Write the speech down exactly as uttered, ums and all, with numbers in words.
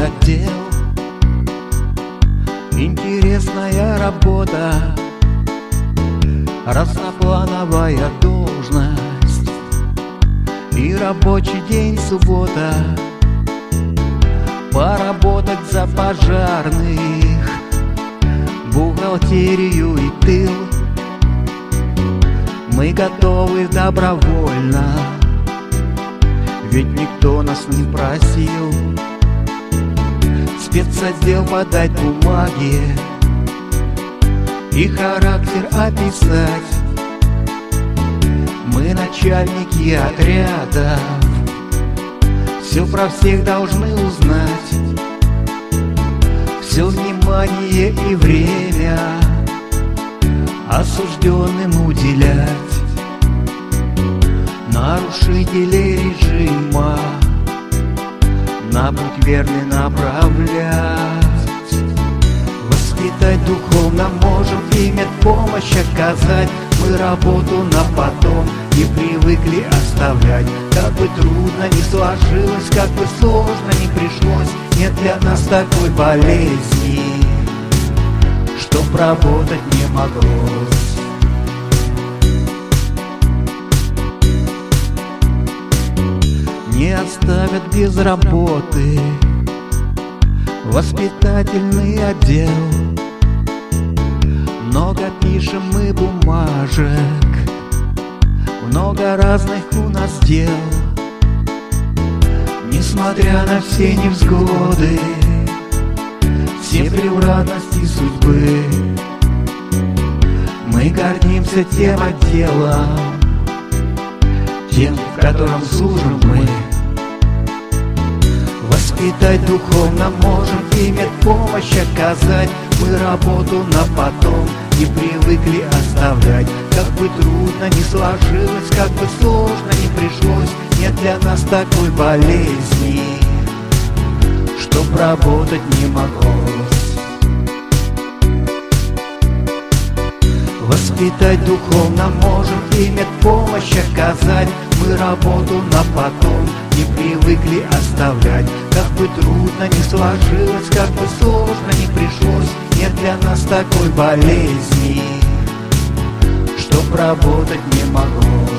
отдел. Интересная работа, разноплановая должность, и рабочий день суббота. Поработать за пожарных, бухгалтерию и тыл. Мы готовы добровольно, ведь никто нас не просил. Спецотдел подать бумаги и характер описать. Мы начальники отрядов, все про всех должны узнать. Все внимание и время осужденным уделять. Нарушителей режима на путь верный направлять. Воспитать духовно можем, и медпомощь оказать. Мы работу на потом не привыкли оставлять. Как бы трудно ни сложилось, как бы сложно ни пришлось, нет для нас такой болезни, чтоб работать не моглось. Не оставят без работы воспитательный отдел. Много пишем мы бумажек, много разных у нас дел. Несмотря на все невзгоды, все превратности судьбы, мы гордимся тем отделом, тем, в котором служим мы. Воспитать духовно можем, и медпомощь оказать. Мы работу на потом не привыкли оставлять. Как бы трудно ни сложилось, как бы сложно ни пришлось, нет для нас такой болезни, чтоб работать не моглось. Воспитать духовно можем, и медпомощь оказать. Мы работу на потом не привыкли оставлять. Как бы трудно ни сложилось, как бы сложно ни пришлось, нет для нас такой болезни, чтоб работать не моглось.